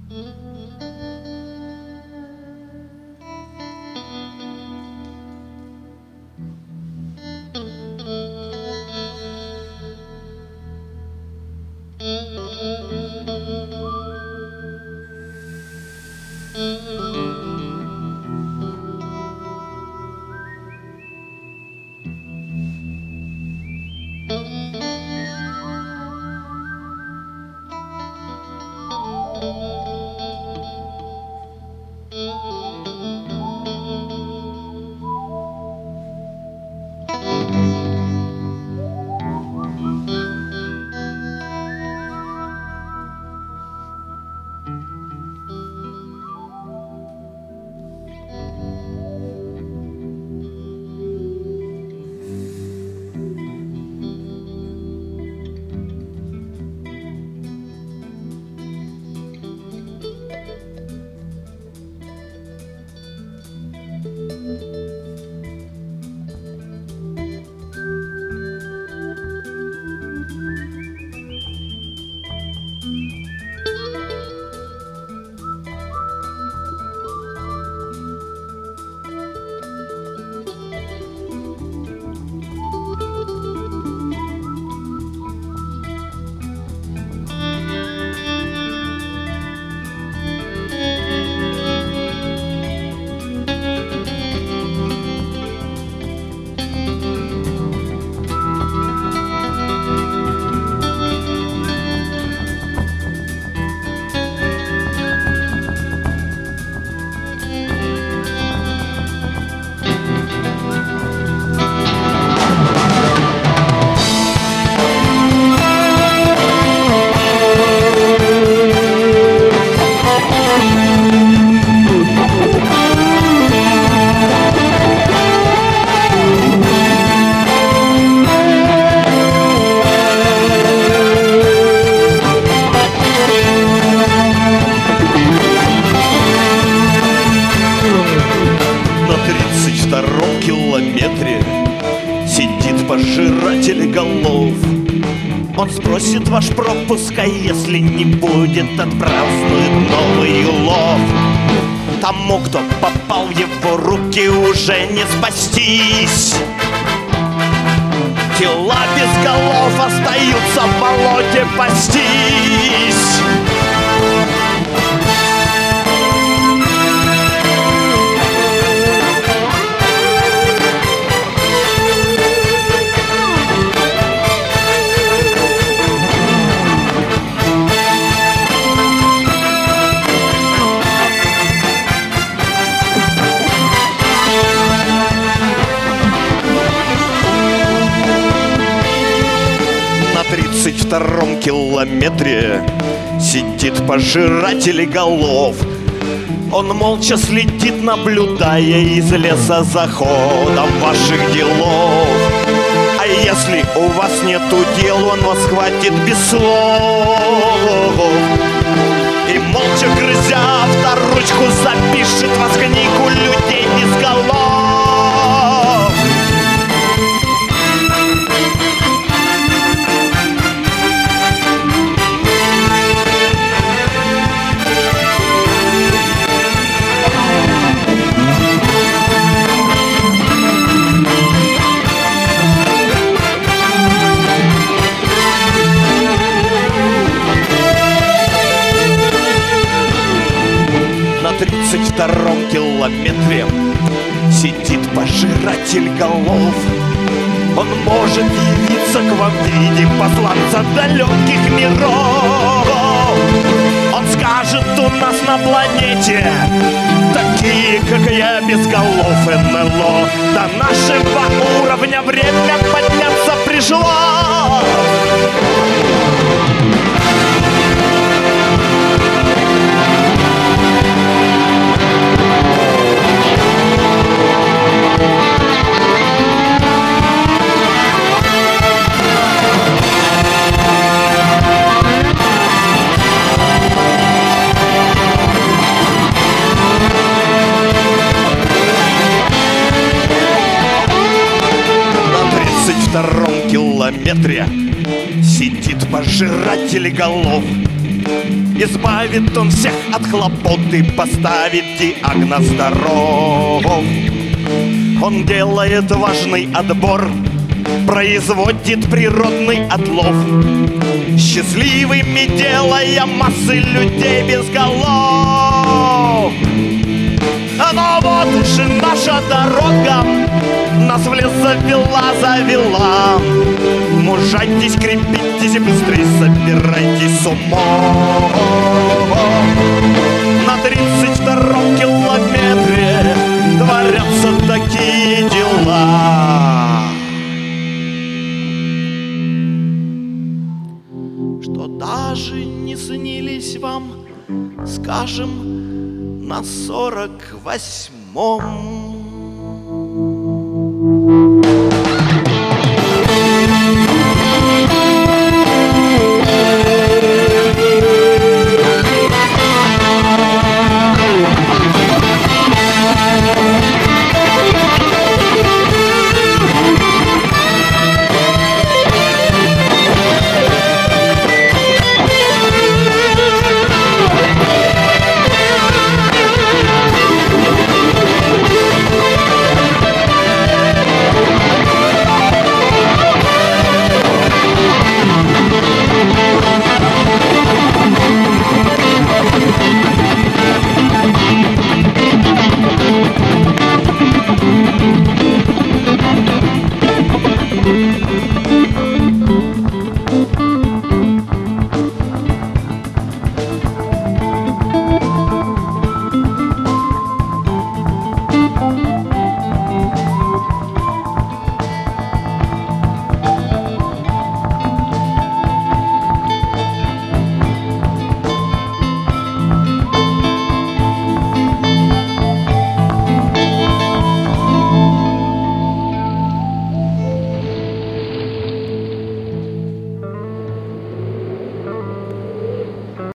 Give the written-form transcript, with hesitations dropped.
Пожиратель голов. Он спросит ваш пропуск, а если не будет, отпразднует новый улов. Тому, кто попал в его руки, уже не спастись. Тела без голов остаются в болоте пастись. На 32-м километре сидит пожиратель голов. Он молча следит, наблюдая из леса за ходом ваших делов. А если у вас нету дел, он вас схватит без слов и, молча грызя авторучку, запишет вас в книгу людей без голов. На 32-м километре сидит пожиратель голов. Он может явиться к вам в виде посланца далеких миров. Он скажет: у нас на планете такие, как я, без голов НЛО. До нашего уровня время подняться пришло. На 32-м километре сидит пожиратель голов. Избавит он всех от хлопот и поставит диагноз здоров. Он делает важный отбор, производит природный отлов, счастливыми делая массы людей без голов. Но вот уж и наша дорога нас в лес завела. Мужайтесь, крепитесь, быстрей собирайтесь с умом. На 32-м километре творятся такие дела, что даже не снились вам, скажем, на 48-м.